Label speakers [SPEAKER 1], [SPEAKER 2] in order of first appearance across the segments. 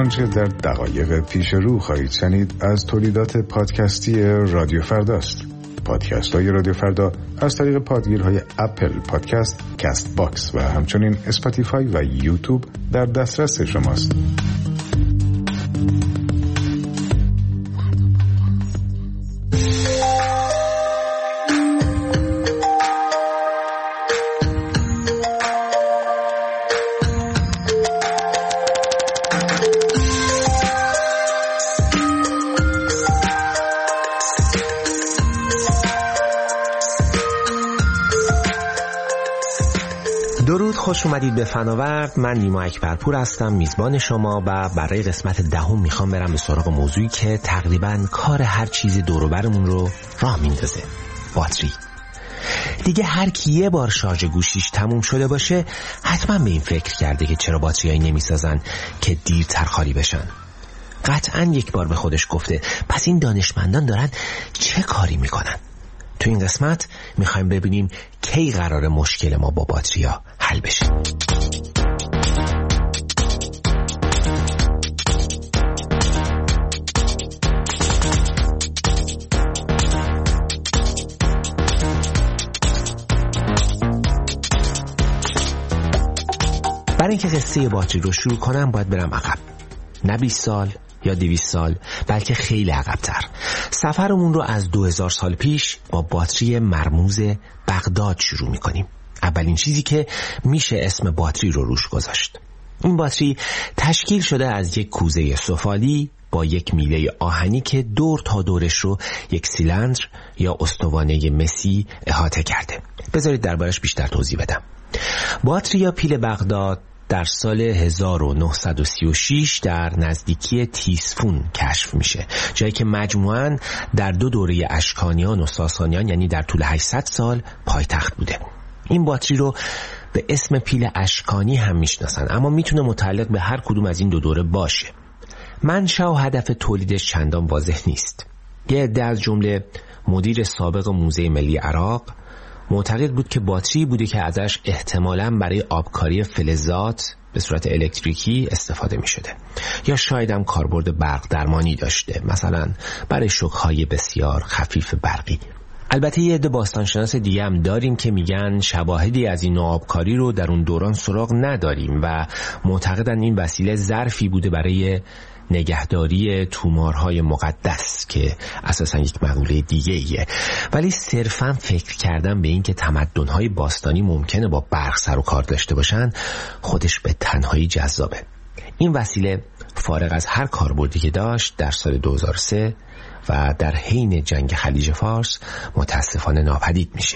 [SPEAKER 1] آنچه در دقایق پیش رو خواهید شنید از تولیدات پادکستی رادیو فرداست. پادکست های رادیو فردا از طریق پادگیرهای اپل پادکست، کست باکس و همچنین اسپاتیفای و یوتیوب در دسترس شماست.
[SPEAKER 2] درود، خوش اومدید به فناورد. من نیما اکبرپور هستم، میزبان شما، و برای قسمت دهم میخوام برم به سراغ موضوعی که تقریباً کار هر چیز دور و برمون رو راه میندازه: باتری. دیگه هر کی یه بار شارژ گوشیش تموم شده باشه حتما به این فکر کرده که چرا باتریایی نمیسازن که دیرتر خالی بشن. قطعاً یک بار به خودش گفته پس این دانشمندان دارن چه کاری میکنن؟ تو این قسمت میخوایم ببینیم کی قراره مشکل ما با باتریا حل بشه. برای اینکه قصه باتری رو شروع کنم باید برم عقب، نه 20 سال یا 200 سال، بلکه خیلی عقب‌تر. سفرمون رو از 2000 سال پیش با باتری مرموز بغداد شروع می‌کنیم. اولین چیزی که میشه اسم باتری رو روش گذاشت. این باتری تشکیل شده از یک کوزه سفالی با یک میله آهنی که دور تا دورش رو یک سیلندر یا استوانه مسی احاطه کرده. بذارید دربارش بیشتر توضیح بدم. باتری یا پیل بغداد در سال 1936 در نزدیکی تیسفون کشف میشه، جایی که مجموعاً در 2 دوره اشکانیان و ساسانیان، یعنی در طول 800 سال، پایتخت بوده. این باتری رو به اسم پیل اشکانی هم میشناسن، اما میتونه متعلق به هر کدوم از این 2 دوره باشه. منشأ و هدف تولیدش چندان واضح نیست. یه عده از جمله مدیر سابق موزه ملی عراق معتقد بود که باتری بوده که ازش احتمالاً برای آبکاری فلزات به صورت الکتریکی استفاده می شده، یا شاید هم کاربرد برق درمانی داشته، مثلا برای شوک‌های بسیار خفیف برقی. البته یه عده باستانشناس دیگه هم داریم که میگن شواهدی از این نوع آبکاری رو در اون دوران سراغ نداریم و معتقدن این وسیله ظرفی بوده برای نگهداری تومارهای مقدس که اساساً یک مقوله دیگه ایه. ولی صرفاً فکر کردن به این که تمدن‌های باستانی ممکنه با برق سر و کار داشته باشن خودش به تنهایی جذابه. این وسیله فارغ از هر کاربردی که داشت در سال 2003 و در حین جنگ خلیج فارس متاسفانه ناپدید میشه.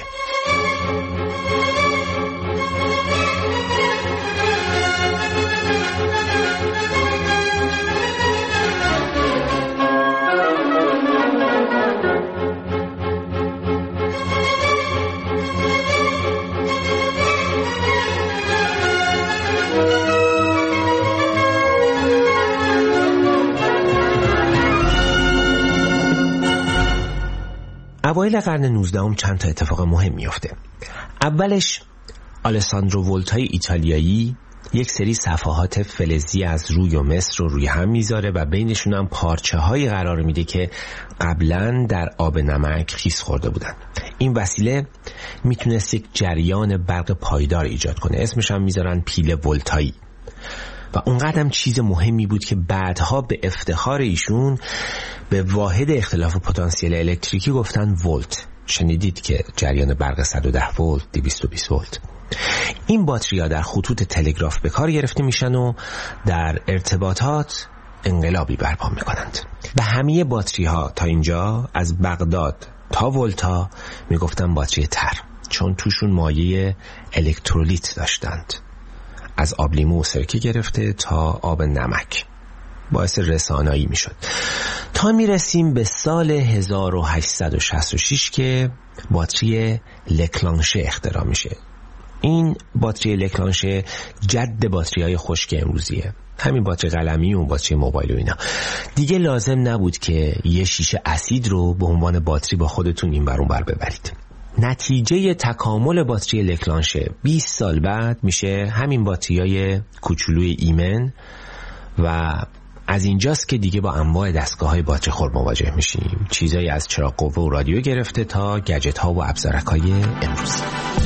[SPEAKER 2] اوایل قرن 19 چند تا اتفاق مهم میفته. اولش آلساندرو ولتای ایتالیایی یک سری صفحات فلزی از روی و مس رو روی هم میذاره و بینشون هم پارچه هایی قرار میده که قبلا در آب نمک خیس خورده بودن. این وسیله میتونست یک جریان برق پایدار ایجاد کنه. اسمش هم میذارن پیل ولتایی و اونقدر چیز مهمی بود که بعدها به افتخار ایشون به واحد اختلاف پتانسیل الکتریکی گفتن ولت. شنیدید که جریان برق 110 ولت، 220 ولت. این باتری‌ها در خطوط تلگراف به کار گرفته میشن و در ارتباطات انقلابی برپا میکنند. و همه باتری‌ها تا اینجا از بغداد تا ولتا میگفتن باتری تر، چون توشون مایع الکترولیت داشتند، از آب لیمو و سرکه گرفته تا آب نمک. باعث رسانایی میشد تا میرسیم به سال 1866 که باتری لکلانشه اختراع میشه. این باتری لکلانشه جد باتری‌های خشک امروزیه. همین باتری قلمی و باتری موبایل و اینا. دیگه لازم نبود که یه شیشه اسید رو به عنوان باتری با خودتون این ور اون ور ببرید. نتیجه تکامل باتری لکلانشه 20 سال بعد میشه همین باتری‌های کوچولوی ایمن و از اینجاست که دیگه با انواع دستگاه‌های باتری خور مواجه میشیم، چیزایی از چراغ قوه و رادیو گرفته تا گجت‌ها و ابزارک‌های امروزی.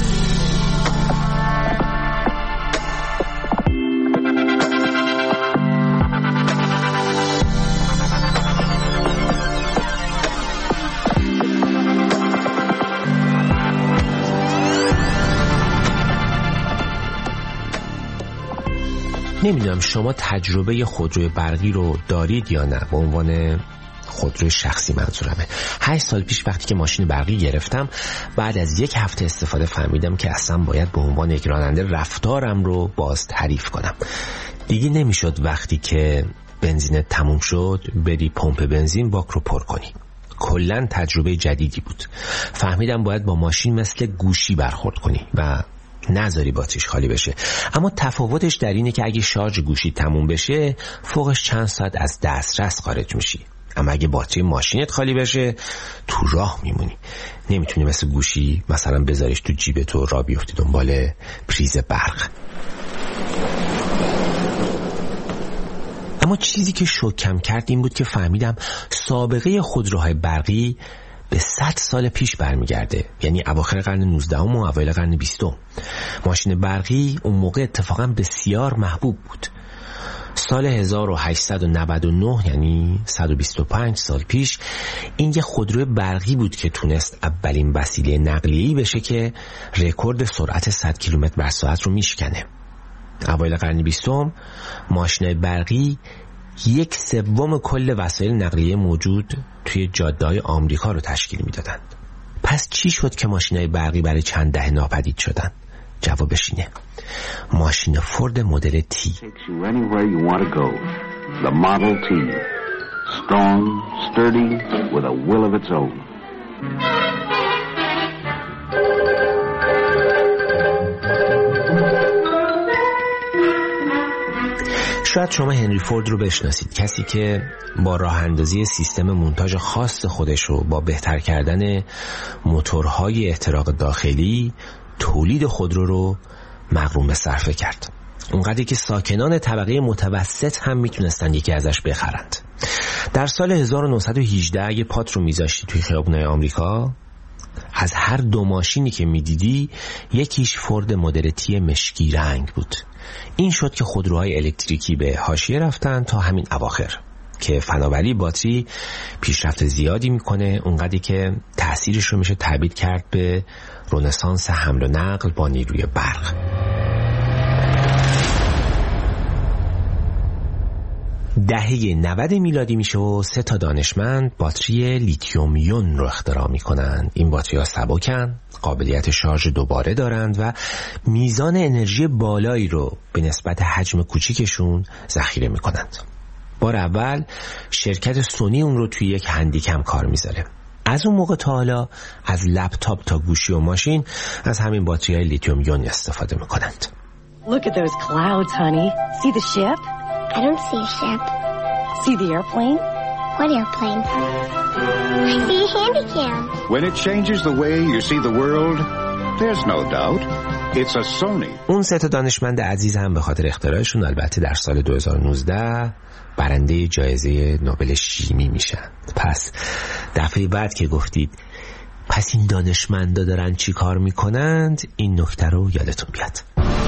[SPEAKER 2] نمیدونم شما تجربه خودروی برقی رو دارید یا نه. به عنوان خودروی شخصی منظورمه. 8 سال پیش وقتی که ماشین برقی گرفتم، بعد از 1 هفته استفاده فهمیدم که اصلا باید به عنوان یک راننده رفتارم رو باز تعریف کنم. دیگه نمیشد وقتی که بنزین تموم شد بری پمپ بنزین باک رو پر کنی. کلاً تجربه جدیدی بود. فهمیدم باید با ماشین مثل گوشی برخورد کنی و نذاری باتریش خالی بشه. اما تفاوتش در اینه که اگه شارژ گوشی تموم بشه، فوقش چند ساعت از دسترس خارج میشی. اما اگه باتری ماشینت خالی بشه، تو راه میمونی. نمیتونی مثل گوشی مثلا بذاریش تو جیبت و راه بیفتی دنبال پریز برق. اما چیزی که شوکم کرد این بود که فهمیدم سابقه خودروهای برقی به 100 سال پیش برمیگرده، یعنی اواخر قرن 19 و اوایل قرن 20. ماشین برقی اون موقع اتفاقا بسیار محبوب بود. سال 1899 یعنی 125 سال پیش این یه خودرو برقی بود که تونست اولین وسیله نقلیه‌ای بشه که رکورد سرعت 100 کیلومتر بر ساعت رو میشکنه. اوایل قرن 20 ماشین‌های برقی 1/3 کل وسایل نقلیه موجود توی جاده‌های آمریکا رو تشکیل میدادند. پس چی شد که ماشین‌های برقی برای چند دهه ناپدید شدن؟ جوابش اینه: ماشین فورد مدل تی. The Model T. Strong, sturdy, with a will of its own. شاید شما هنری فورد رو بشناسید، کسی که با راه اندازی سیستم مونتاژ خاص خودش رو با بهتر کردن موتورهای احتراق داخلی تولید خودرو رو مغروم به صرفه کرد. اونقدری که ساکنان طبقه متوسط هم میتونستن یکی ازش بخرند. در سال 1918 اگه پات رو میذاشتی توی خیابونای آمریکا، از هر 2 ماشینی که میدیدی یکیش فورد مدل تی مشکی رنگ بود. این شد که خودروهای الکتریکی به حاشیه رفتن تا همین اواخر که فناوری باتری پیشرفت زیادی میکنه، اونقدری که تأثیرش رو میشه تعبیر کرد به رنسانس حمل و نقل با نیروی برق. دهه 90 میلادی میشه و 3 دانشمند باتری لیتیوم یون رو اختراع میکنن. این باتری‌ها سبکن، قابلیت شارژ دوباره دارند و میزان انرژی بالایی رو به نسبت حجم کوچیکشون ذخیره میکنند. بار اول شرکت سونی اون رو توی یک هندیکم کار میذاره. از اون موقع تا حالا از لپتاپ تا گوشی و ماشین از همین باتری‌های لیتیوم یون استفاده میکنند.
[SPEAKER 3] Look at those clouds, honey. See the ship?
[SPEAKER 4] I don't see a ship.
[SPEAKER 3] See the airplane?
[SPEAKER 4] What airplane? I see a handycam.
[SPEAKER 5] When it changes the way you see the world, there's no doubt it's a Sony.
[SPEAKER 2] اون 3 دانشمند عزیز هم به خاطر اختراعشون البته در سال 2019 برنده جایزه نوبل شیمی میشن. پس دفعه بعد که گفتید پس این دانشمندا دارن چی کار میکنند، این نکته رو یادتون بیاد.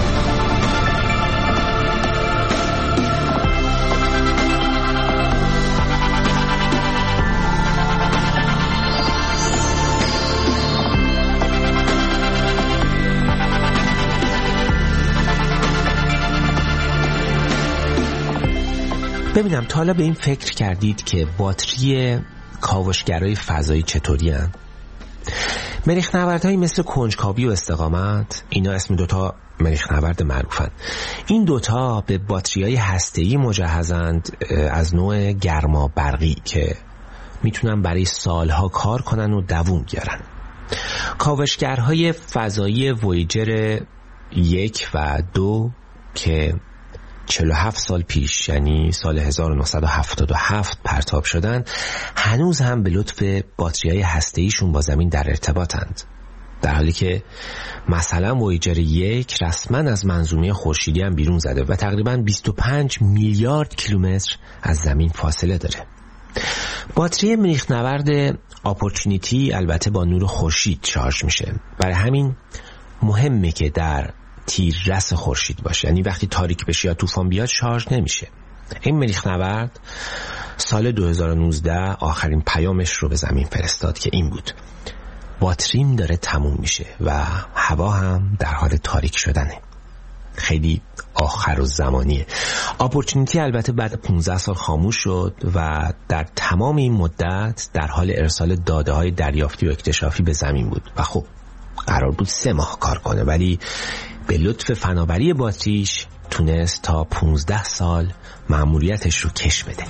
[SPEAKER 2] ببینم تا حالا به این فکر کردید که باتری کاوشگرای فضایی چطوری هستند؟ مریخ نوردهایی مثل کنجکاوی و استقامت، اینا اسم 2 مریخ نورد معروفن. این 2 به باتری‌های هسته‌ای مجهزند از نوع گرما برقی که میتونن برای سالها کار کنن و دووم بیارن. کاوشگرهای فضایی وویجر 1 و 2 که 47 سال پیش یعنی سال 1977 پرتاب شدن، هنوز هم به لطف باتری‌های هسته‌ایشون با زمین در ارتباطند. در حالی که مثلا وویجر 1 رسما از منظومه خورشیدی هم بیرون زده و تقریباً 25 میلیارد کیلومتر از زمین فاصله داره. باتری مریخ‌نورد اپورتونیتی البته با نور خورشید شارژ میشه، برای همین مهمه که در تیررس خورشید باشه، یعنی وقتی تاریک بشه یا طوفان بیاد شارژ نمیشه. این مریخ‌نورد سال 2019 آخرین پیامش رو به زمین فرستاد که این بود: باتریم داره تموم میشه و هوا هم در حال تاریک شدنه. خیلی آخر الزمانیه. اپورتونیتی البته بعد 15 سال خاموش شد و در تمام این مدت در حال ارسال داده های دریافتی و اکتشافی به زمین بود و خب قرار بود 3 ماه کار کنه، ولی به لطف فناوری باتریش تونست تا 15 سال مأموریتش رو کش بده.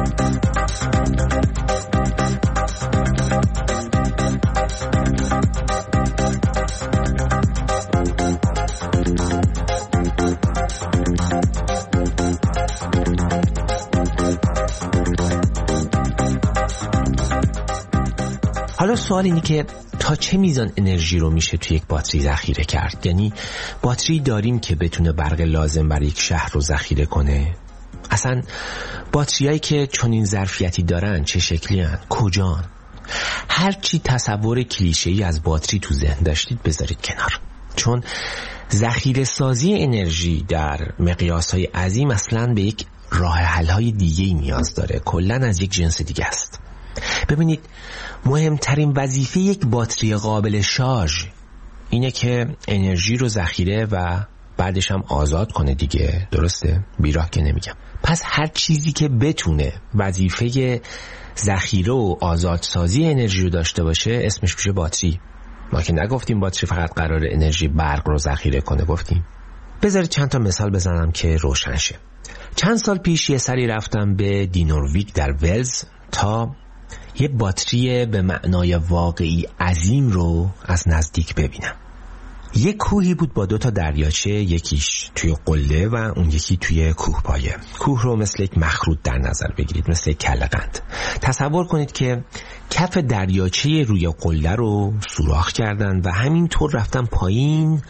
[SPEAKER 2] حالا سوال اینه که تا چه میزان انرژی رو میشه توی یک باتری ذخیره کرد؟ یعنی باتری داریم که بتونه برق لازم برای یک شهر رو ذخیره کنه؟ اصلا باتریایی که چنین ظرفیتی دارن چه شکلی هن؟ کجان؟ هر چی تصور کلیشه‌ای از باتری تو ذهن داشتید بذارید کنار، چون ذخیره سازی انرژی در مقیاس‌های عظیم اصلا به یک راه حل‌های دیگه‌ای نیاز داره، کلاً از یک جنس دیگه است. ببینید، مهمترین وظیفه یک باتری قابل شارژ اینه که انرژی رو ذخیره و بعدش هم آزاد کنه دیگه، درسته؟ بیراه که نمیگم. پس هر چیزی که بتونه وظیفه ذخیره و آزادسازی انرژی رو داشته باشه اسمش میشه باتری. ما که نگفتیم باتری فقط قرار انرژی برق رو ذخیره کنه، گفتیم. بذارید چند تا مثال بزنم که روشن شه. چند سال پیش یه سری رفتم به دینورویک در ولز تا یه باتری به معنای واقعی عظیم رو از نزدیک ببینم. یه کوهی بود با 2 تا دریاچه، یکیش توی قله و اون یکی توی کوه پایه. کوه رو مثل یک مخروط در نظر بگیرید، مثل یک کله قند. تصور کنید که کف دریاچه روی قله رو سوراخ کردن و همینطور رفتن پایین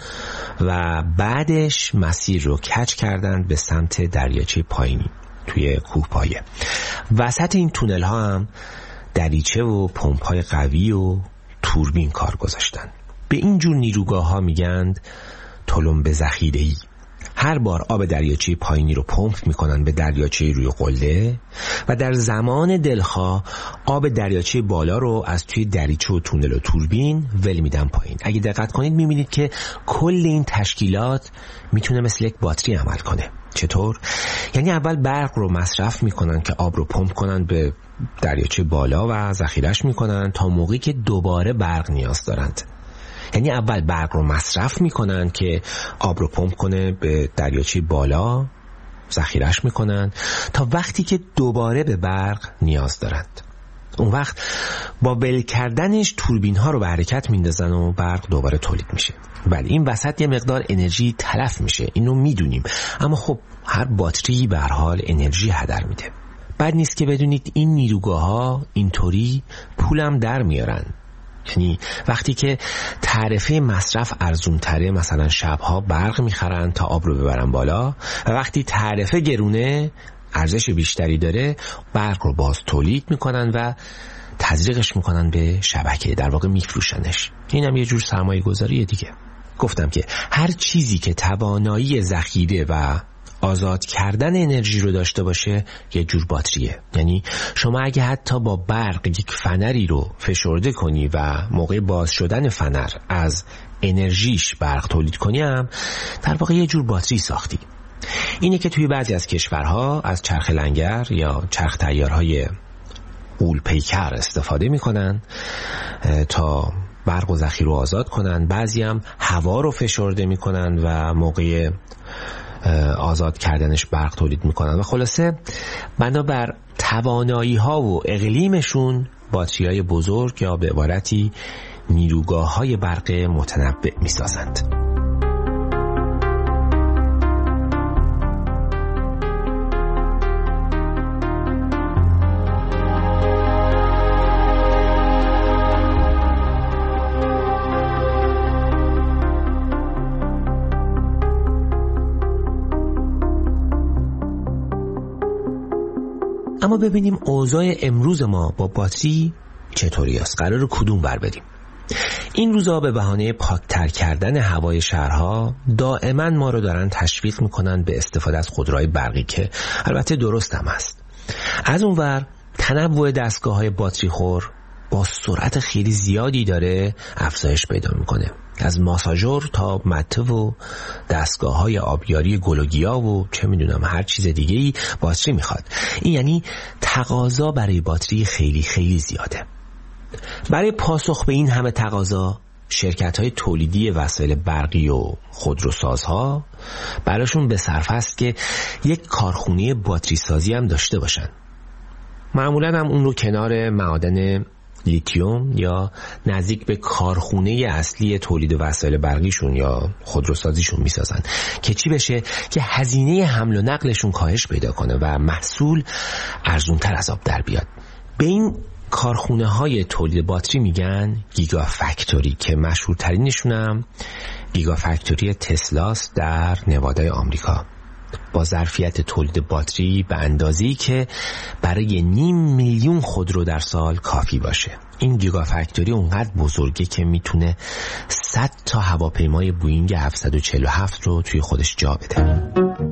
[SPEAKER 2] و بعدش مسیر رو کج کردن به سمت دریاچه پایینی توی کوه پایه. وسط این تونل ها هم دریچه و پمپ های قوی و توربین کار گذاشتن. به این جور نیروگاه ها میگن تلمبه ذخیره‌ای. هر بار آب دریاچه پایینی رو پمپ میکنن به دریاچه روی قله و در زمان دلخواه آب دریاچه بالا رو از توی دریچه و تونل و توربین ول میدن پایین. اگه دقت کنید میبینید که کل این تشکیلات میتونه مثل یک باتری عمل کنه. چطور؟ یعنی اول برق رو مصرف میکنن که آب رو پمپ کنن به دریاچه بالا و ذخیره‌اش میکنن تا موقعی که دوباره برق نیاز دارند. یعنی اول برق رو مصرف میکنن که آب رو پمپ کنه به دریاچه بالا، ذخیره‌اش میکنن تا وقتی که دوباره به برق نیاز دارند. اون وقت با ول کردنش توربین ها رو به حرکت میندازن و برق دوباره تولید میشه. ولی این وسط یه مقدار انرژی تلف میشه، اینو میدونیم، اما خب هر باتری به هر حال انرژی هدر میده. بد نیست که بدونید این نیروگاه ها اینطوری پولم در میارن. یعنی وقتی که تعرفه مصرف ارزون تره، مثلا شبها برق میخرن تا آب رو ببرن بالا، و وقتی تعرفه گرونه ارزش بیشتری داره برق رو باز تولید میکنن و تزریقش میکنن به شبکه، در واقع میفروشنش. این هم یه جور سرمایه گذاریه دیگه. گفتم که هر چیزی که توانایی ذخیره و آزاد کردن انرژی رو داشته باشه یه جور باتریه. یعنی شما اگه حتی با برق یک فنری رو فشرده کنی و موقع باز شدن فنر از انرژیش برق تولید کنی هم در واقع یه جور باتری ساختی. اینه که توی بعضی از کشورها از چرخ لنگر یا چرخ تیارهای غول پیکر استفاده میکنن تا برق و ذخیره رو آزاد کنن. بعضی هم هوا رو فشرده میکنن و موقع آزاد کردنش برق تولید میکنن و خلاصه بنابر توانایی ها و اقلیمشون باتری های بزرگ یا به عبارتی نیروگاه های برق متنبع میسازند. اما ببینیم اوضاع امروز ما با باتری چطوری است؟ قرار کدوم ور بریم؟ این روزا به بهانه پاکتر کردن هوای شهرها دائما ما رو دارن تشویق میکنن به استفاده از خودروهای برقی که البته درست هم هست. از اونور تنوع دستگاه‌های باتری خور با سرعت خیلی زیادی داره افزایش پیدا میکنه. از ماساژور تا مته و دستگاه‌های آبیاری گل و گیاه و چه میدونم هر چیز دیگه‌ای باتری میخواد. این یعنی تقاضا برای باتری خیلی خیلی زیاده. برای پاسخ به این همه تقاضا شرکت‌های تولیدی وسایل برقی و خودروسازها براشون به صرفه است که یک کارخونه باتری سازی هم داشته باشن. معمولاً هم اون رو کنار معادن لیتیوم یا نزدیک به کارخونه اصلی تولید وسایل برقیشون یا خودروسازیشون میسازن که چی بشه؟ که هزینه حمل و نقلشون کاهش پیدا کنه و محصول ارزونتر از آب در بیاد. به این کارخونه های تولید باتری میگن گیگا فکتوری که مشهورترینشون هم گیگا فکتوری تسلاست در نوادای آمریکا، با ظرفیت تولید باتری به اندازه‌ای که برای 500,000 خودرو در سال کافی باشه. این گیگا فکتوری اونقدر بزرگه که میتونه 100 تا هواپیمای بوئینگ 747 رو توی خودش جا بده.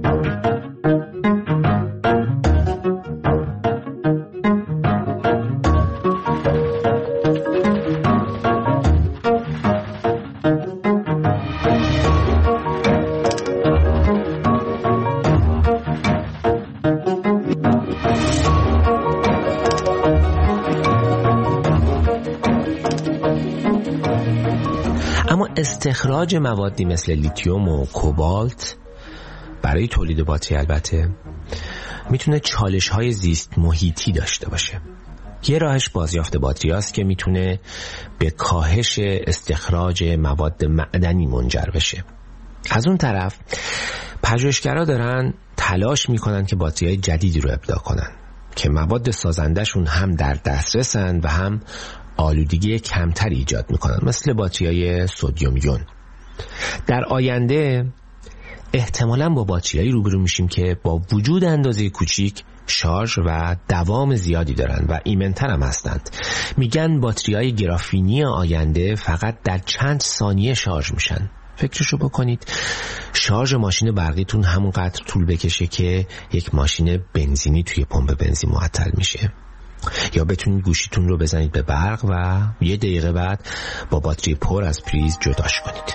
[SPEAKER 2] استخراج موادی مثل لیتیوم و کوبالت برای تولید باتری البته میتونه چالش‌های زیست محیطی داشته باشه. یه راهش بازیافت باتری است که میتونه به کاهش استخراج مواد معدنی منجر بشه. از اون طرف پژوهشگرا دارن تلاش میکنن که باتری‌های جدیدی رو ابداع کنن که مواد سازندشون هم در دسترسن و هم آلودگی کمتری ایجاد میکنن، مثل باتری‌های سدیم یون. در آینده احتمالاً با باتری‌هایی روبرو میشیم که با وجود اندازه کوچیک شارژ و دوام زیادی دارن و ایمن‌تر هم هستند. میگن باتری‌های گرافینی آینده فقط در چند ثانیه شارژ میشن. فکرشو بکنید، شارژ ماشین برقیتون همونقدر طول بکشه که یک ماشین بنزینی توی پمپ بنزین معطل میشه. یا بتونید گوشیتون رو بزنید به برق و 1 دقیقه بعد با باتری پر از پریز جداش کنید.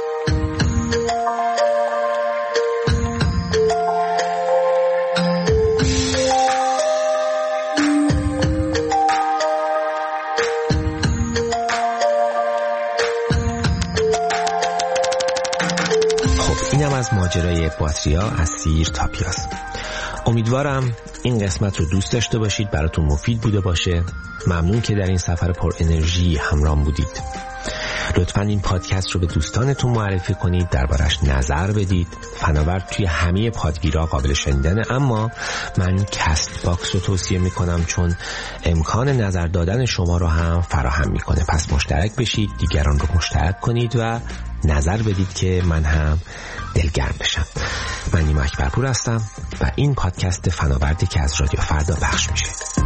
[SPEAKER 2] خب اینم از ماجرای باتریا از سیر تا پیاز. امیدوارم این قسمت رو دوست داشته باشید، براتون مفید بوده باشه. ممنون که در این سفر پر انرژی همراهم بودید. لطفاً این پادکست رو به دوستانتون معرفی کنید، دربارش نظر بدید. فناورد توی همه پادگیرها قابل شنیدنه، اما من کست باکس رو توصیه میکنم چون امکان نظر دادن شما رو هم فراهم میکنه. پس مشترک بشید، دیگران رو مشترک کنید و نظر بدید که من هم دلگرم بشم. من نیما اکبرپور هستم و این پادکست فناوردی که از رادیو فردا پخش میشه.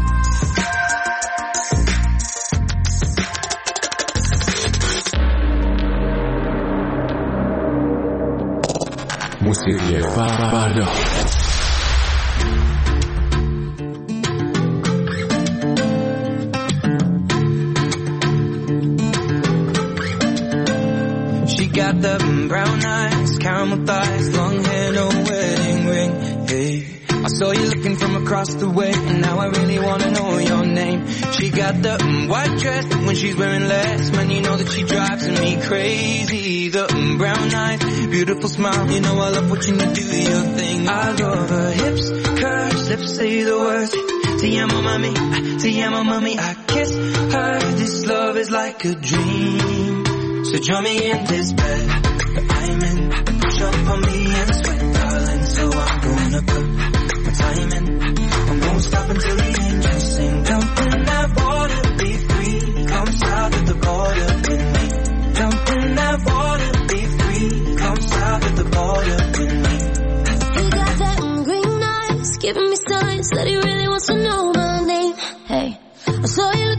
[SPEAKER 6] موسیقی فردا.
[SPEAKER 7] Got the brown eyes, caramel thighs, long hair, no wedding ring. Hey, I saw you looking from across the way, and now I really wanna know your name. She got the white dress, but when she's wearing less, man, you know that she drives me crazy. The brown eyes, beautiful smile, you know I love watching you do your thing. I love her hips, curves, lips say the words. Te amo mami, I kiss her. This love is like a dream. So join me in this bed that I'm in. Push up on me and sweat, darling. So I'm gonna put my time in. I'm gonna stop until the angels sing. Jump in that water, be free. Come south of the border with me. Jump in that water, be free. Come south of the border with me.
[SPEAKER 4] He got that green eyes, giving me signs that he really wants to know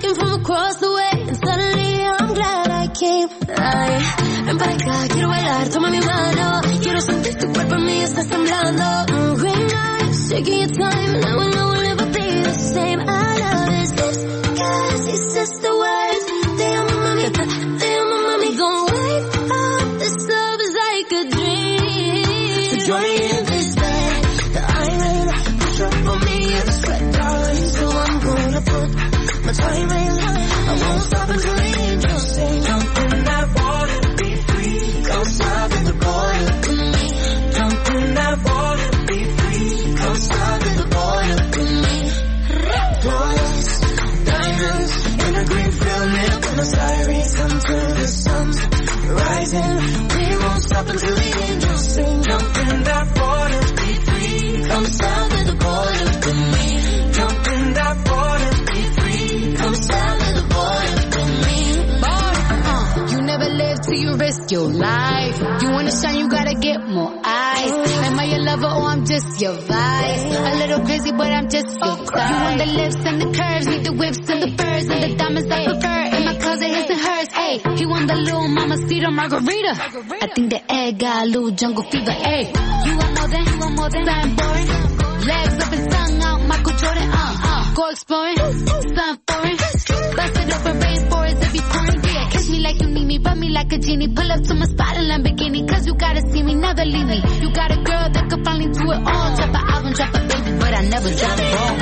[SPEAKER 6] looking from across the way, and suddenly I'm glad I came. Ay, ven para acá, quiero bailar, toma mi mano. Quiero sentir tu cuerpo en mí, estás temblando. Green eyes, taking your time, and I know we'll never be the same. I love his lips, cause he says the words. Damn, mommy, gon' wake up. This love is like a dream. So join me in this bed that I'm in. Push up on me and sweat, darling. So I'm gonna put my time in. I won't stop until the angels sing. Jump in that water, be free. Come south of the border with me. Jump in that water, be free. Come south of the border with me. Flawless diamonds in a green field near Buenos Aires until the sun's rising. We won't stop until the angels sing. Jump in that water, be free. Come south of the border with me. Jump in that water, be free. Come south of the border with me.
[SPEAKER 8] You never live till you risk your life. You wanna shine, you gotta get more eyes. Am I your lover or I'm just your vice? A little crazy, but I'm just your type. You want the lips and the curves, need the whips and the furs and the diamonds I prefer. In my closet, his and hers. Hey, he want the little mamacita margarita. I think the egg got a little jungle fever. Hey, you want more than something boring. Legs up and tongue out, Michael Jordan. Go exploring, something foreign. Bust it up and rainforest every pouring. Yeah, kiss me like you need me, rub me like a genie. Pull up to my spot in Lamborghini, cause you gotta see me, never leave me. You got a girl that could finally do it all. Drop an album, drop a baby, but I never drop it all.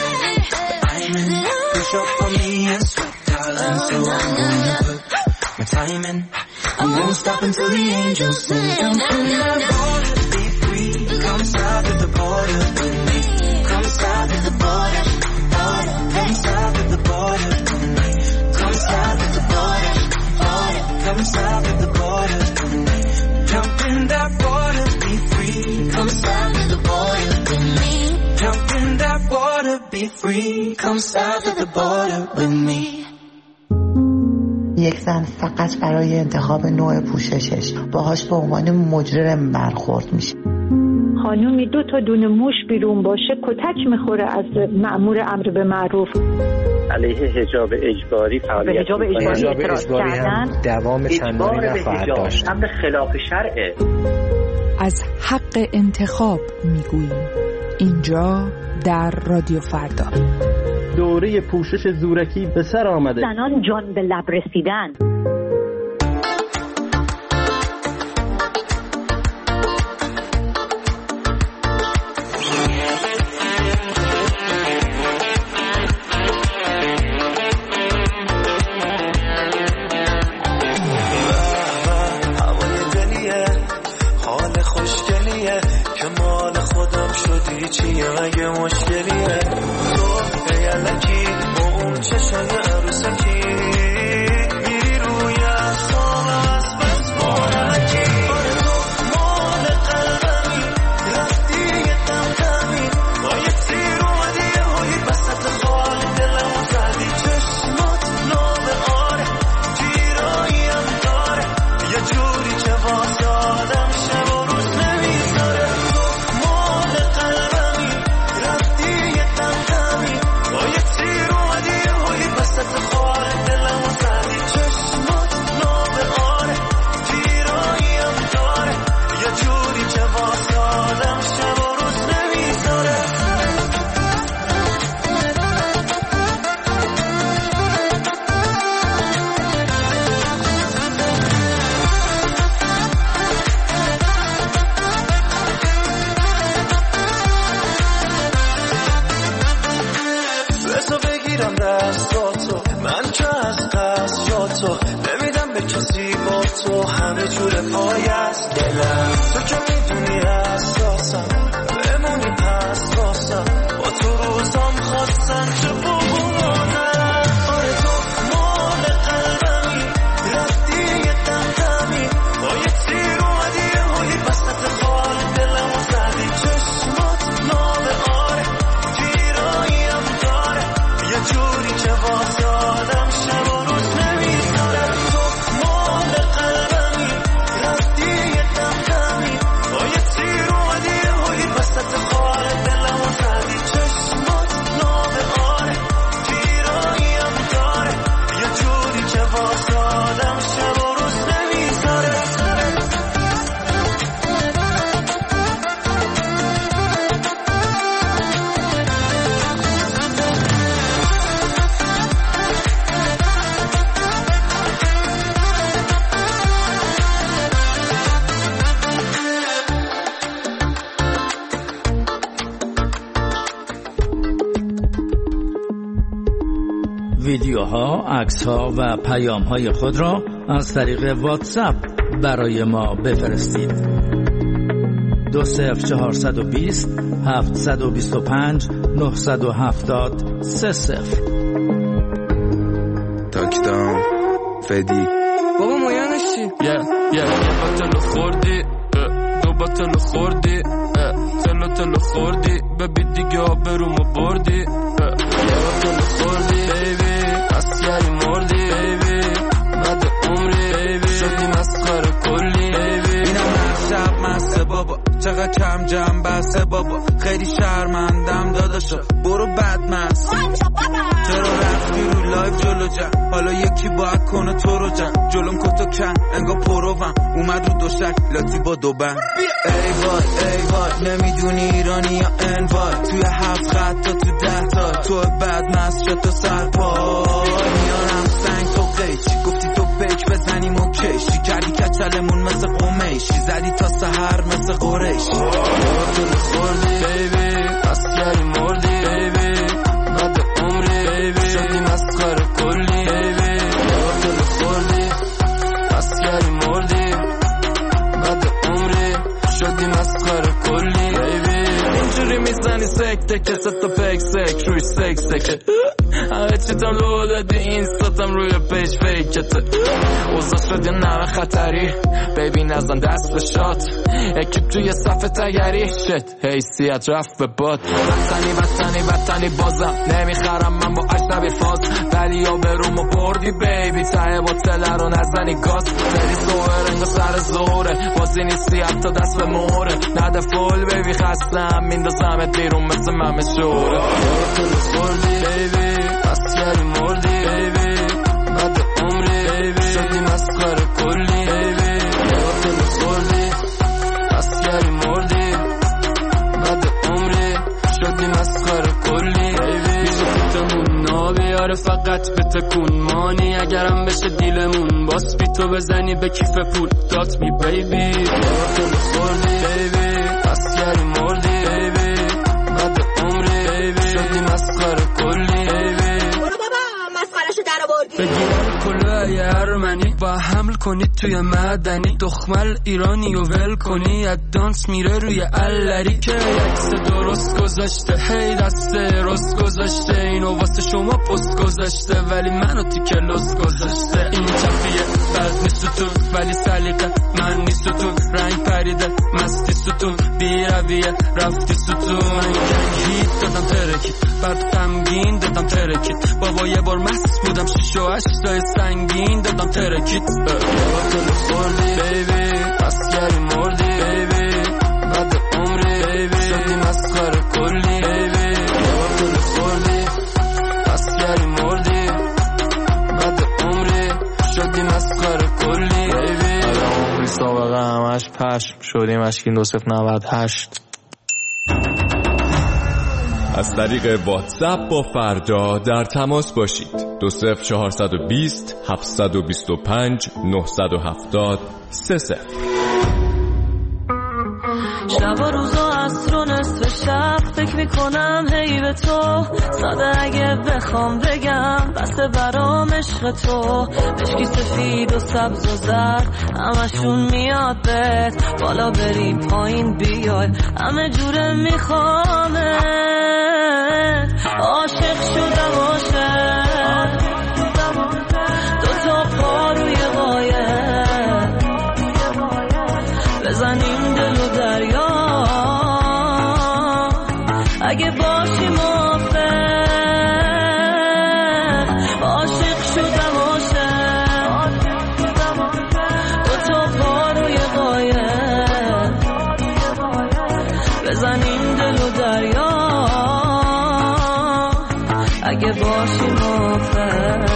[SPEAKER 7] Push up on me and sweat, darling. So I'm gonna put my time in. I won't stop until the angels sing. Jump in that water, be free. Come south of the border with me. Come south of the border, border. Come south of the border with me. Come south of the border, border. Come south of the border with me. Jump in that water, be free. Come south of the border with me. Jump in that water, be free. Come south of the border with me.
[SPEAKER 9] یک زن فقط برای انتخاب نوع پوششش باهاش به عنوان مجرم برخورد میشه.
[SPEAKER 10] خانومی 2 تا دونه موش بیرون باشه کتک میخوره از مأمور امر به معروف.
[SPEAKER 11] علیه حجاب اجباری فعالیت
[SPEAKER 10] حجاب اجباری
[SPEAKER 12] هم دوام چندانی نخواهد داشت.
[SPEAKER 11] امر خلاف شرعه.
[SPEAKER 13] از حق انتخاب میگوییم اینجا در رادیو فردا.
[SPEAKER 14] دوره پوشش زورکی به سر آمده.
[SPEAKER 10] زنان جان به لب رسیدن.
[SPEAKER 7] روی
[SPEAKER 15] ویدیوها، عکس‌ها و پیام‌های خود را از طریق واتساپ برای ما بفرستید. 20420 725 970 30.
[SPEAKER 16] تاکدام فدی
[SPEAKER 17] بابا مایانش چی؟ یه باتلو خوردی، دو باتلو خوردی، تلو خوردی، ببی دیگه آبرومو بردی. یه باتلو خوردی بیبی، اسیری مردی بیبی، بعد عمری بیبی شدی مسخره کلی بیبی. اینم هر شب مسته بابا، چقدر کم جمع بسته بابا، خیلی شرمندم داداشا، برو بدمست. چرا رفتی رو لایف جلو جن، حالا یکی باید کنه تو رو جن، جلوم کتو کن انگا پروم، اومد رو دوشک لاتی با دو بند. ای وای نمیدونی ایرانی یا انوای، توی 7 خط تا تو 10 تا، تو بدمست شد تو سرپای. میارم سنگ تو قیچی، گفتی تو پیک بزنیم و کشی، کردی کچلمون مثل قمیشی، زدی تا سحر مثل قریشی. تو خوردی بیبی، اسیری مردی بیبی، بعد عمری بیبی شدی مسخره کلی بیبی. تو خوردی، اسیری مردی، بعد عمری شدی مسخره کلی بیبی. اینجوری میزنی سکته که ست و پیک سک روی سکه، همه چیتم لو دادی اینستاتم روی پیج فیکته. اوزا شد یه نمه خطری بیبی نزن دست شات، اکیب توی صف تگری شت حیثیت رفت به باد. بطنی بازم نمیخرم من با اشنبی فاز، ولی آبرومو بردی بیبی، ته بطله رو نزنی گاز. تری سوه رنگ و سر زوره، بازی نیستی حتی دست به موره، نده فول بیبی خستم میندازمت بیرون مثل ممه شوره. تو خوردی بیبی، اسیری مردی بیبی، بعد عمری بیبی شدی مسخره کلی بیبی. تو خوردی، اسیری مردی، بعد عمری شدی مسخره کلی بیبی. میشه پیتمون نابیاره فقط به تکون مانی، اگرم بشه دیلمون باس بی تو بزنی به کیف پول دات می بیبی. تو خوردی بیبی، اسیری مردی بیبی، بعد عمری بیبی شدی مسخره کلی بیبی. بگیرم کلاه ارمنی و حمل کنید توی مدنی، دخمل ایرانی و ول کنی، ادانس میره روی اللری که عکس درست گذاشته، هی دسته رست گذاشته، اینو واسه شما پست گذاشته، ولی منو تیکه لست گذاشته. این چفیه بد نیست تو ولی سلیقه من نیست تو، رنگ پریده مستی ستون، بی رویه رفتی ستون. من گنگید دادم ترکید، بعد غمگین دادم ترکید، بابا یه بار مست بودم 6 و 8 تای سنگین دادم ترکید. تو خوردی بیبی، اسیری مردی بیبی، بعد عمری بیبی شدی مسخره کلی بیبی. تو خوردی، اسیری مردی، بعد عمری شدی مسخره کلی بیبی.
[SPEAKER 18] عمری سابقه همش پشم شدیم اشکین 2098.
[SPEAKER 19] از طریق واتساپ با فردا در تماس باشید. 20420 725 970 30.
[SPEAKER 20] شب و روزا عصر و نصف شب فکر میکنم هی به تو، ساده اگه بخوام بگم بسته برام عشق تو. مشکی سفید و سبز و زرد همشون میاد بهت، بالا بریم پایین بیای همه جوره میخوامت. عاشق شدم عاشق، دوتا پا روی قایق، بزنیم دل و دریا اگه باشی موافق. عاشق شدم عاشق، دوتا پا روی قایق، بزنیم دل و دریا اگه باشی موافق.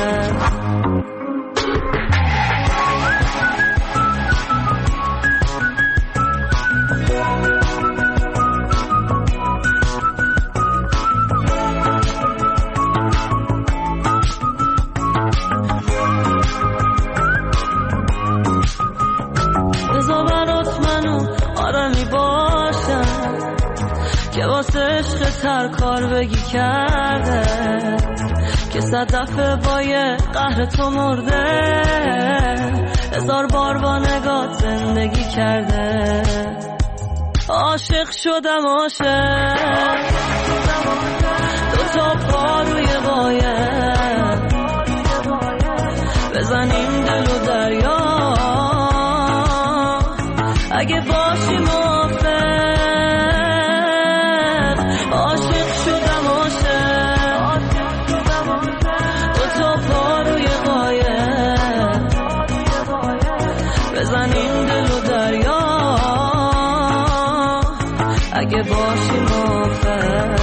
[SPEAKER 20] بذار برات منو آرامی باشم که واسه عشق تر کار بگی کرده، که 100 دفعه با یه قهر تو مرده، 1000 بار با نگات زندگی کرده. عاشق شدم عاشق، دو تا پا روی قایق، بزنیم دل و دریا، اگه باشی موافق. عاشق شدم عاشق، دو تا پا روی قایق، بزنیم دل و دریا، اگه باشی موافق.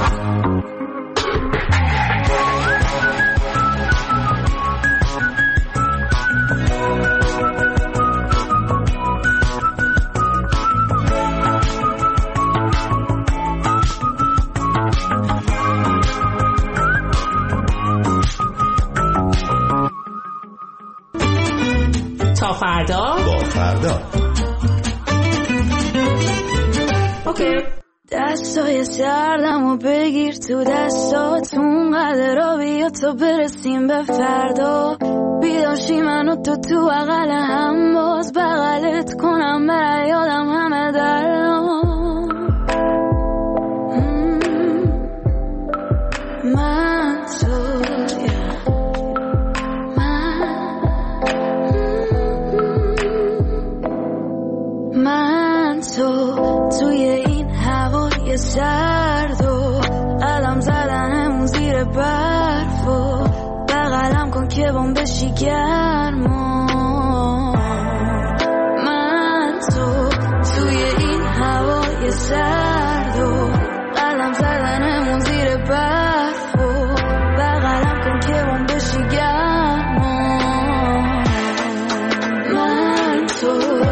[SPEAKER 21] تا فردا با فردا. اوکی.
[SPEAKER 6] دستای سردم و بگیر تو دستاتون، قدر بیا تا برسیم به فردا. بیداشی منو تو بغل هم، باز بغلت کنم به یادم همه درام. من تو من تو توی این هوای سرد و قدم زدنمون زیر برف و بغلم کن که بام بشی گرما. من تو توی این هوای سرد و قدم زدنمون زیر برف و بغلم کن که بام بشی گرما. من تو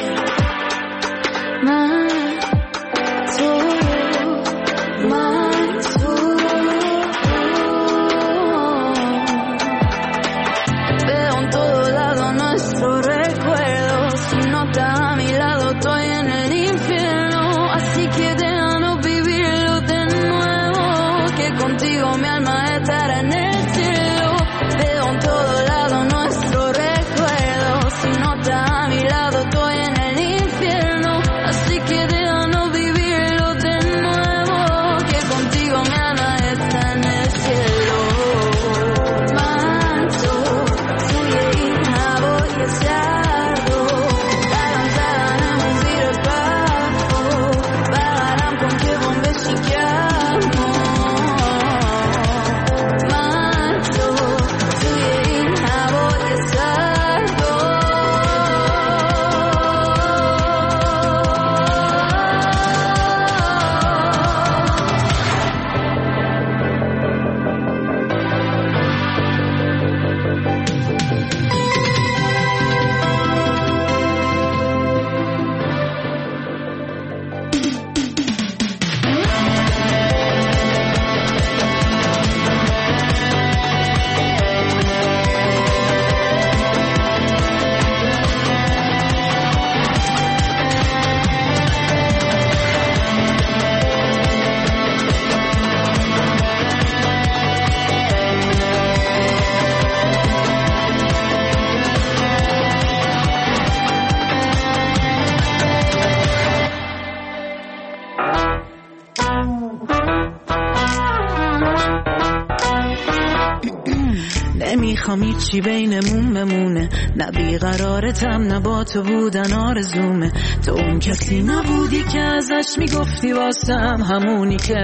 [SPEAKER 22] نمیخوام هیچی بینمون بمونه، نه بیقرارتم نه با تو بودن آرزومه. تو اون کسی نبودی که ازش میگفتی واسم همونی که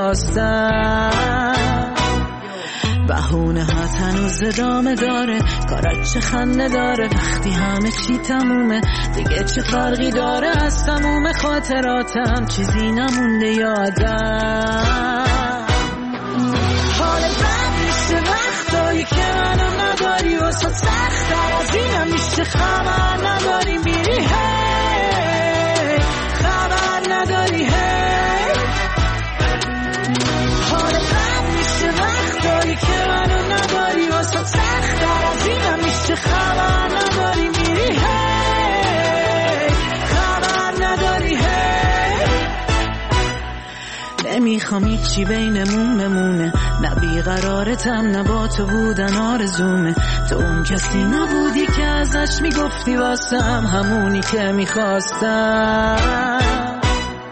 [SPEAKER 22] میخواستم. بهونه ها هنوز ادامه داره، کارت چه خنده داره وقتی همه چی تمومه. دیگه چه فرقی داره از تموم خاطراتم، چیزی نمونده یادم. حال بد میشه وقتایی که منو نداری، واسه سخت‌تر از اینم میشه خبر نداری میری هی، خبر نداری هی. حال بد میشه وقتایی که منو نداری، واسه سخت‌تر از اینم میشه خبر نداری میری هی، خبر نداری هی. نمیخوام هیچی بینمون بمونه، نه بیقرارتم نه با تو بودن آرزومه. تو اون کسی نبودی که ازش میگفتی واسم همونی که میخواستم.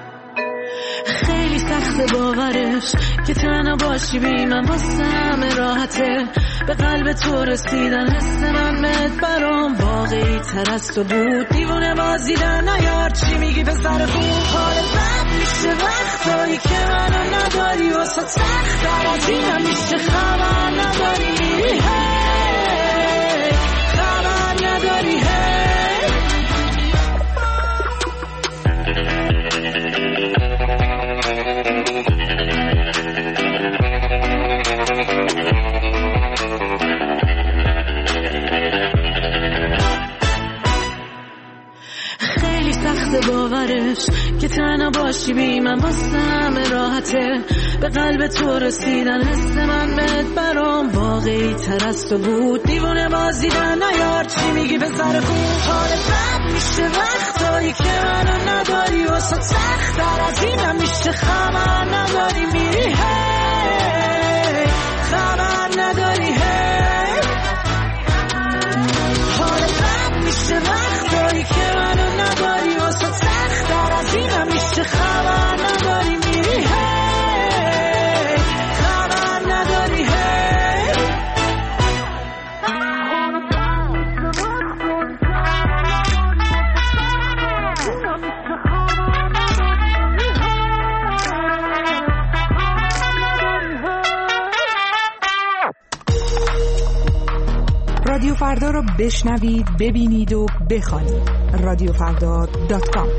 [SPEAKER 22] خیلی سخت باورش که تنها باشی بی من واسم راحته، به قلب تو رسیدن حس من بهت برام واقعی تر از تو بود. دیوونه بازیدن نیار چی میگی به سر خوب، حال بد میشه وقتایی که منو نداری، واسه سخت در از اینم میشه خبر نداری، هی خبر نداری هی. خیلی سخت باورش که تنها باشی بی من واسم راحته، به قلب تو رسیدن حس من بهت برام واقعی تر از تو بود. دیوونه بازیدن نیار چی میگی به سر خوب، حال بد میشه وقتایی که منو نداری، واسه سخت در از اینم میشه خبر نداری، میری هی خبر نداری هی. حال بد میشه وقتایی که منو نداری، واسه سخت در از اینم میشه خبر نداری، میری هی خبر نداری هی.
[SPEAKER 13] رادیو فردا رو بشنوید، ببینید و بخوانید. radiofrda.com.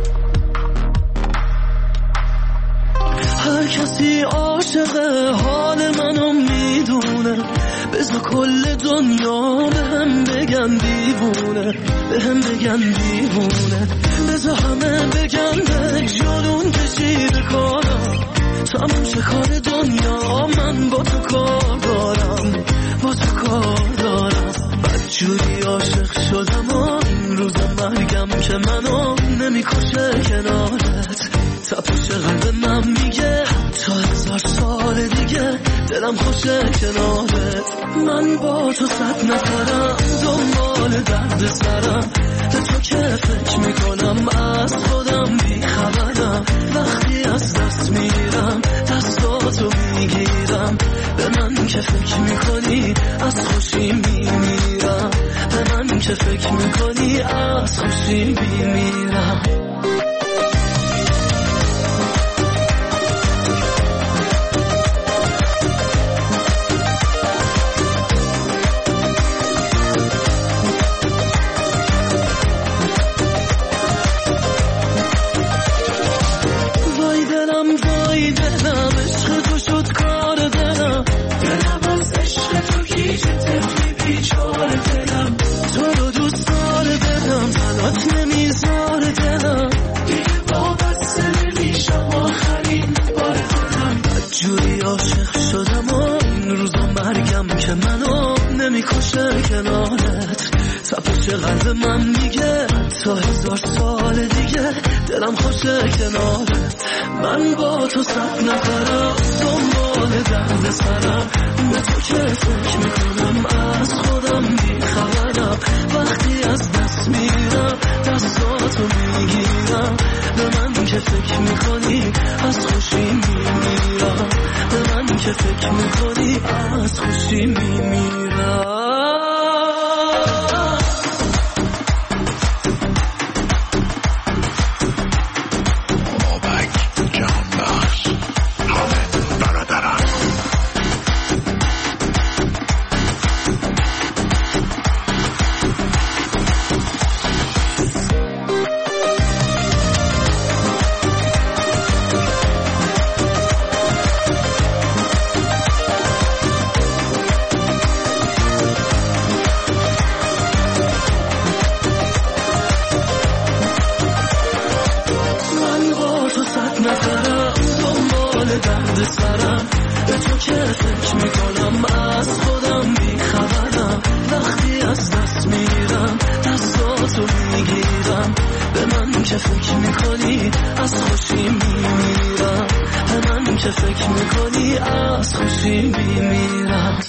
[SPEAKER 1] هر کسی عاشق حال منو میدونه، بذار کل دنیا بهم بگن دیوونه، بهم بگن دیوونه، بذار همه بگن به جنون کشیده کارم، تموم شه کار دنیا، من با تو کار دارم، با تو کار دارم. بدجوری عاشق شدم و این روز مرگم که منو نمیکشه کنارت، تپش قلب من میگه تا 1000 سال دیگه دلم خوشه کنارت. من با تو 100 نفرم دنبال درد سرم، به تو که فکر میکنم از خودم بیخبرم، وقتی از دست میرم دستاتو میگیرم، به من که فکر میکنی از خوشی میمیرم، به من که فکر میکنی از خوشی میمیرم. کنارت تپش قلب من میگه تا 1000 سال دیگه دلم خوشه کنارت. من با تو 100 نفرم دنبال درد سرم، به تو که فکر میکنم از خودم بیخبرم، وقتی از دست میرم دستاتو میگیرم، به من که فکر میکنی از خوشی میمیرم، به من که فکر میکنی از خوشی میمیرم. میکنی از خوشی میمیرم.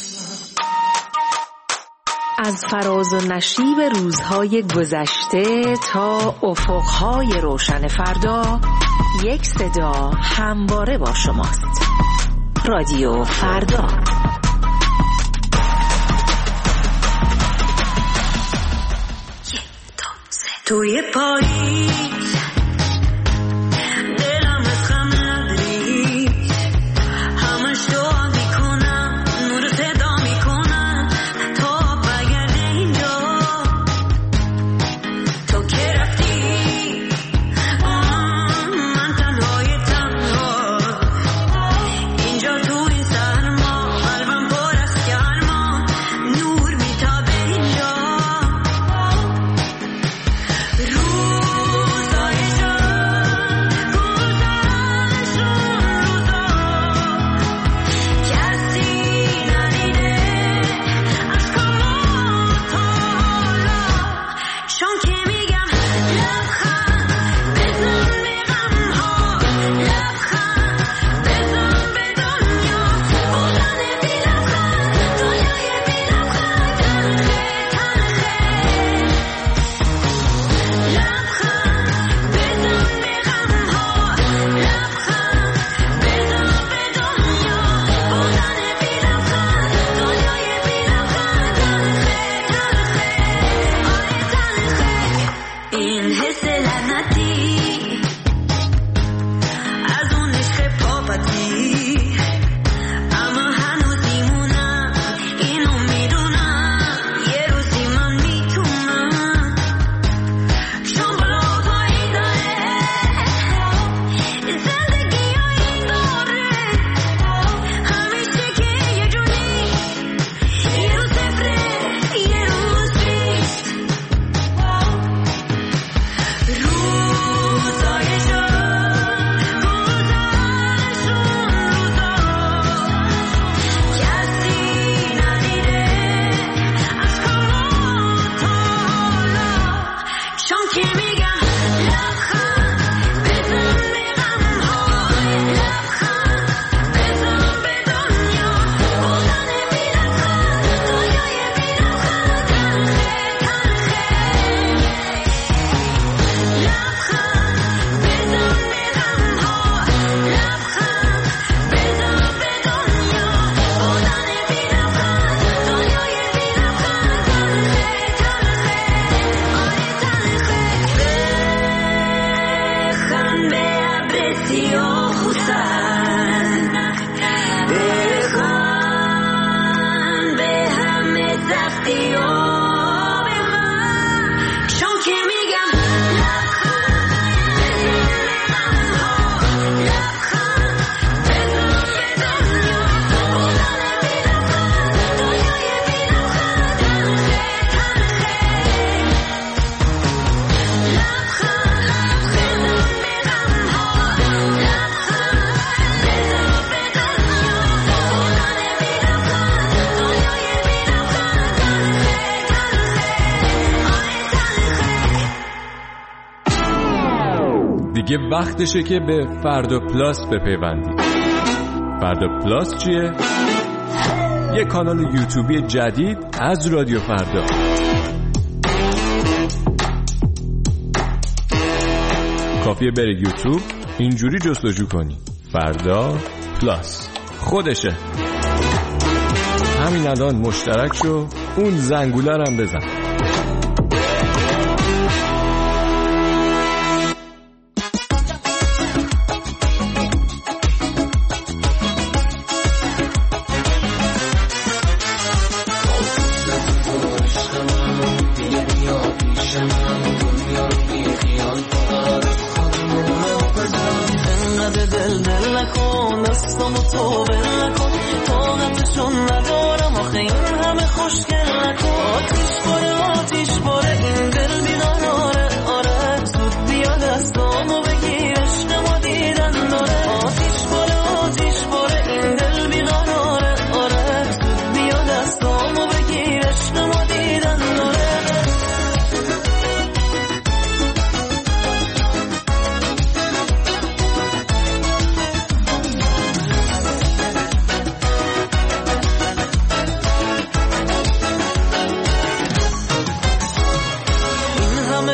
[SPEAKER 13] از فراز و نشیب روزهای گذشته تا افقهای روشن فردا، یک صدا همواره با شماست. رادیو فردا.
[SPEAKER 6] توی پاییز دلم از غم نداری، همش دعا میکنم نور صدا میکنم تا برگرده اینجا. تو که رفتی من تنهای تنها، اینجا تو این سرما قلبم پر از گرما، نور میتابه اینجا.
[SPEAKER 19] دیگه وقتشه که به فردا پلاس بپیوندید. فردا پلاس چیه؟ یه کانال یوتیوبی جدید از رادیو فردا. کافیه بری یوتیوب اینجوری جستجو کنی فردا پلاس، خودشه. همین الان مشترک شو، اون زنگوله رو هم بزن.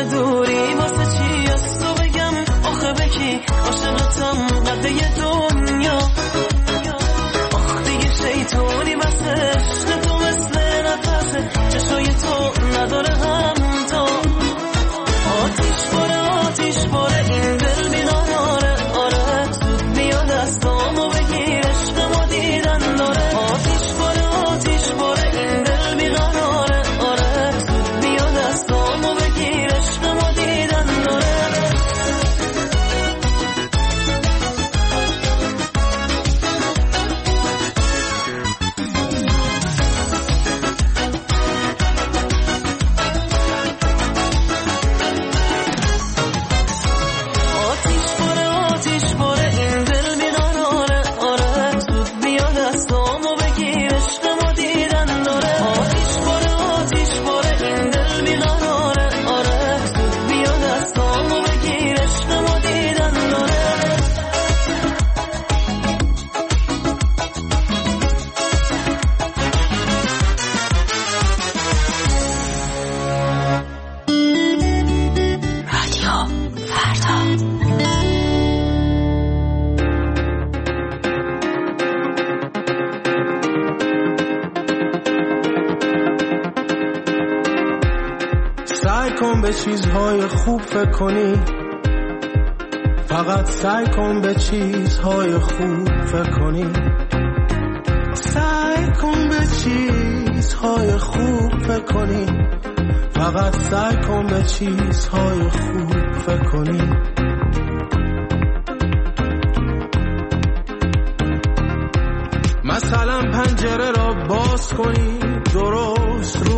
[SPEAKER 1] دوری واسه چی از تو بگم آخه بکی عاشقتم قده دنیا آخ دیگه شیطونی واسه عشق تو مثل نفسه چشای تو نداره همتا آتیش باره این دل بیقراره آره زود میاد دستامو بگیر عشق ما دیدن داره آتیش باره این دل بیقراره آره زود میاد دستامو بگیر عشق ما دیدن داره
[SPEAKER 3] به چیزهای خوب فکر کنی فقط سعی کن به چیزهای خوب فکر کنی سعی کن به چیزهای خوب فکر کنی فقط سعی کن به چیزهای خوب فکر کنی مثلا پنجره را باز کنی درست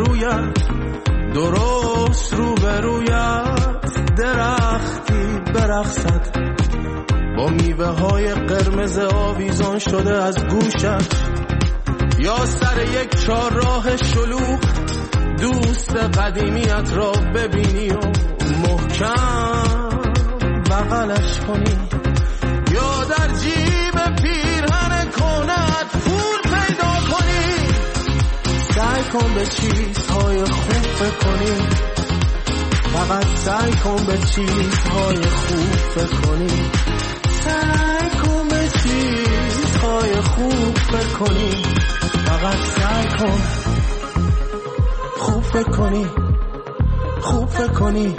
[SPEAKER 3] روبرویت درختی برقصد با میوه های قرمز آویزان شده از گوشت یا سر یک چهارراه شلوغ دوست قدیمیت را ببینی و محکم بغلش کنی یا در جیب پیرهن کنت پول پیدا کنی سعی کن به چیزهای خوب فکر کنی فقط سعی کن به چیزهای خوب فکر کنی سعی کن به چیزهای خوب فکر کنی فقط سعی کن خوب فکر کنی خوب فکر کنی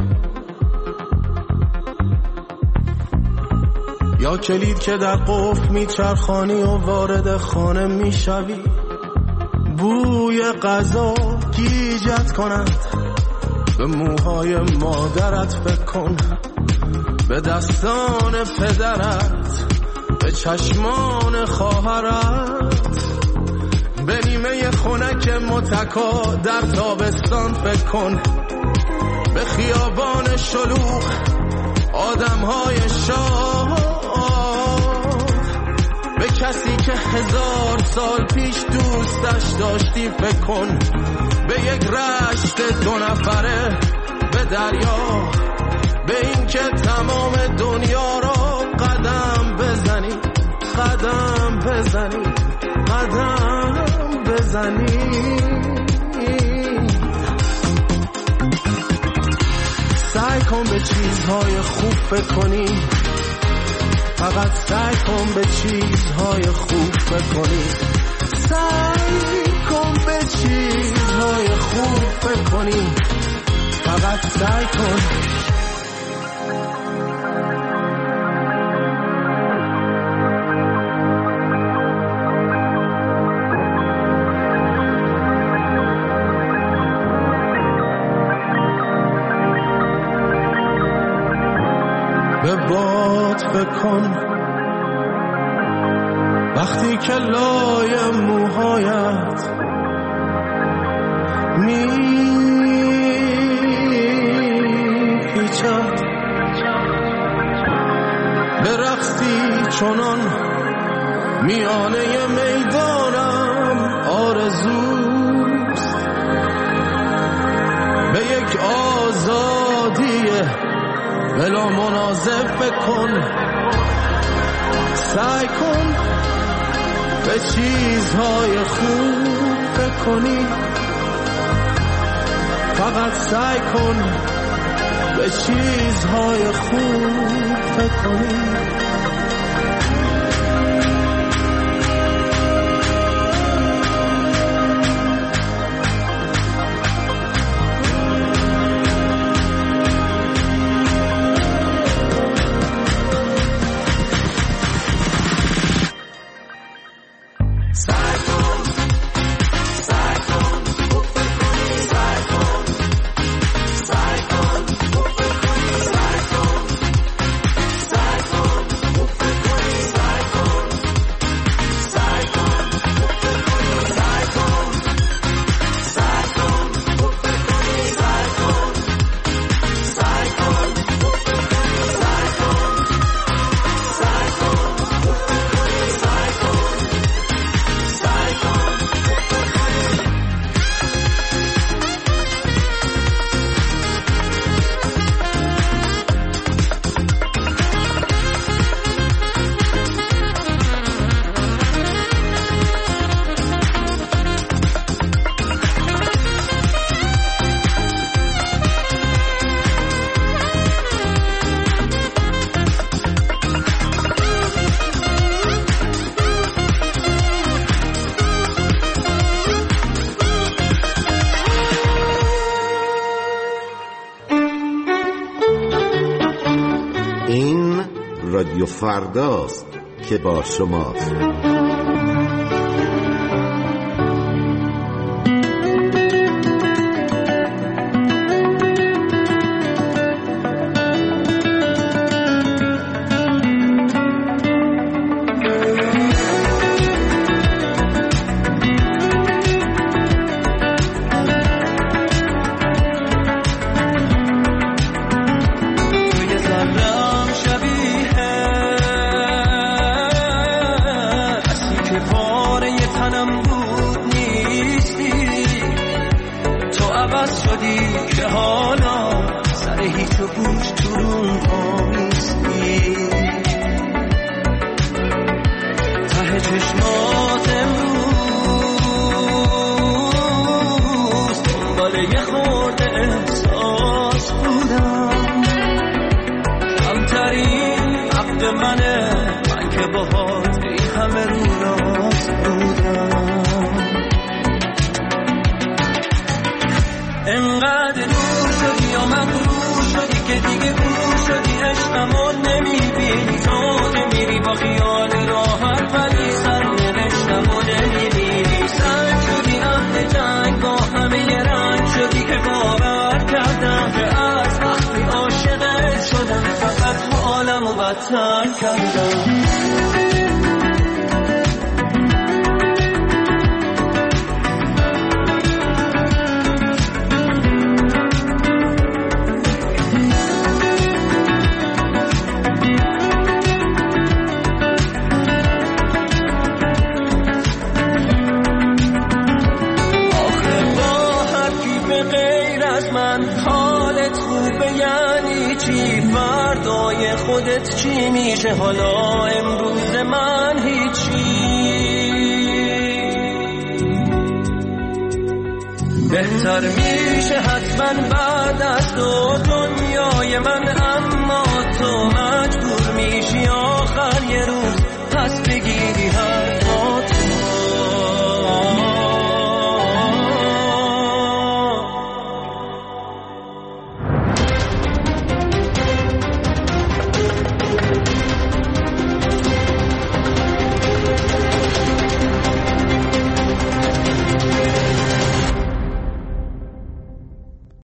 [SPEAKER 3] یا کلید که در قفل میچرخانی و وارد خانه میشوی بوی غذا گیجت کند به موهای مادرت فکر کن به دستان پدرت به چشمان خواهرت به نیمه خنک متکا در تابستان فکر کن به خیابان شلوغ آدمهای شاد به کسی که 1000 سال پیش دوستش داشتی فکر کن به یک رشت 2 نفره به دریا به این که تمام دنیا را قدم بزنی سعی کن به چیزهای خوب فکر کنی فقط سعی کن به چیزهای خوب فکر کنی سعی کن به چیزهای خوب فکر کنی فقط سعی کن به باد فکر کن وقتی که لای موهایت میپیچد به رقصی چنان میانه میدانم آرزوست به یک آزادی بلا منازع فکر کن سعی کن به چیزهای خوب فکر کنی فقط سعی کن به چیزهای خوب فکر کنی.
[SPEAKER 2] رادیو فرداست که با شماست.
[SPEAKER 1] خودت چی میشه حالا امروز من هیچی بهتر میشه حتما بعد از تو دنیای من اما تو مجبور میشی آخر یه روز پس بگیری هر